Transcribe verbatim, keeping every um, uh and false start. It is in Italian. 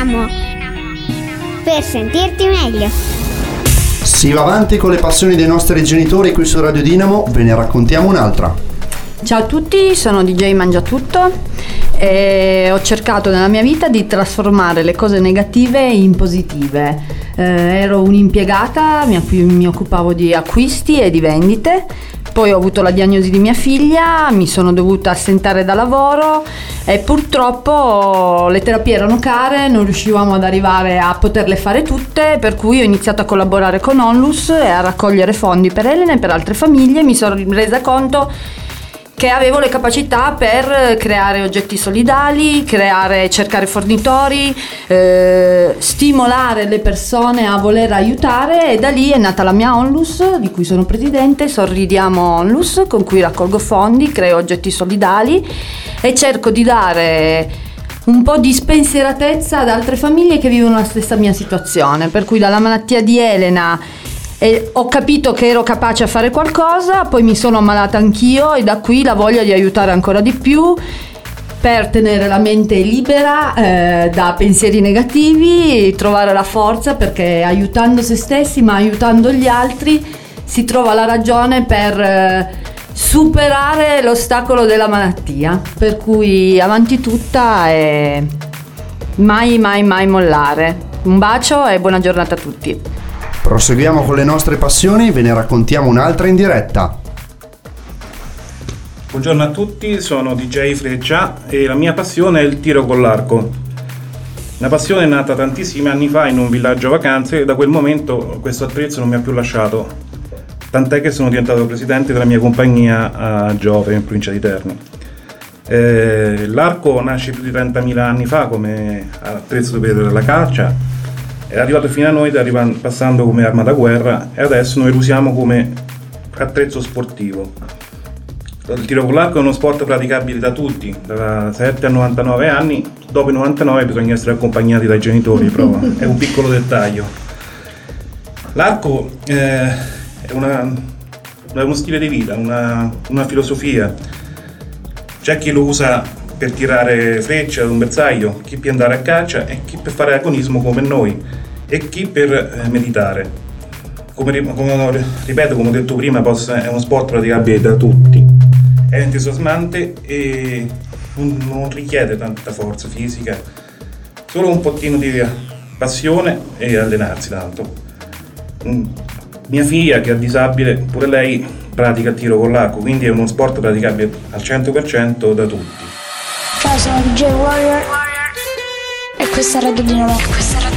Dinamo, per sentirti meglio. Si va avanti con le passioni dei nostri genitori qui su Radio Dinamo, ve ne raccontiamo un'altra. Ciao a tutti, sono D J Mangiatutto e ho cercato nella mia vita di trasformare le cose negative in positive. Eh, ero un'impiegata, mi, mi occupavo di acquisti e di vendite, poi ho avuto la diagnosi di mia figlia, mi sono dovuta assentare da lavoro e purtroppo le terapie erano care, non riuscivamo ad arrivare a poterle fare tutte, per cui ho iniziato a collaborare con Onlus e a raccogliere fondi per Elena e per altre famiglie. Mi sono resa conto che avevo le capacità per creare oggetti solidali, creare, cercare fornitori, eh, stimolare le persone a voler aiutare, e da lì è nata la mia Onlus, di cui sono presidente, Sorridiamo Onlus, con cui raccolgo fondi, creo oggetti solidali e cerco di dare un po' di spensieratezza ad altre famiglie che vivono la stessa mia situazione, per cui dalla malattia di Elena e ho capito che ero capace a fare qualcosa, poi mi sono ammalata anch'io e da qui la voglia di aiutare ancora di più per tenere la mente libera eh, da pensieri negativi, trovare la forza, perché aiutando se stessi ma aiutando gli altri si trova la ragione per eh, superare l'ostacolo della malattia, per cui avanti tutta e mai mai mai mollare. Un bacio e buona giornata a tutti. Proseguiamo con le nostre passioni, ve ne raccontiamo un'altra in diretta. Buongiorno a tutti, sono D J Freccia e la mia passione è il tiro con l'arco. Una passione nata tantissimi anni fa in un villaggio vacanze e da quel momento questo attrezzo non mi ha più lasciato, tant'è che sono diventato presidente della mia compagnia a Giove, in provincia di Terni. Eh, l'arco nasce più di trentamila anni fa come attrezzo per la caccia. È arrivato fino a noi arrivando, passando come arma da guerra, e adesso noi lo usiamo come attrezzo sportivo. Il tiro con l'arco è uno sport praticabile da tutti, da sette a novantanove anni. Dopo i novantanove bisogna essere accompagnati dai genitori, però è un piccolo dettaglio. L'arco eh, è, una, è uno stile di vita, una, una filosofia. C'è chi lo usa per tirare frecce ad un bersaglio, chi per andare a caccia e chi per fare agonismo come noi, e chi per eh, meditare. Come, come ripeto, come ho detto prima, è uno sport praticabile da tutti, è entusiasmante e non, non richiede tanta forza fisica, solo un pochino di passione e allenarsi tanto. Mia figlia, che è disabile, pure lei pratica il tiro con l'arco, quindi è uno sport praticabile al cento per cento da tutti. Ciao, sono D J Warrior e questa è Radio Dinamo.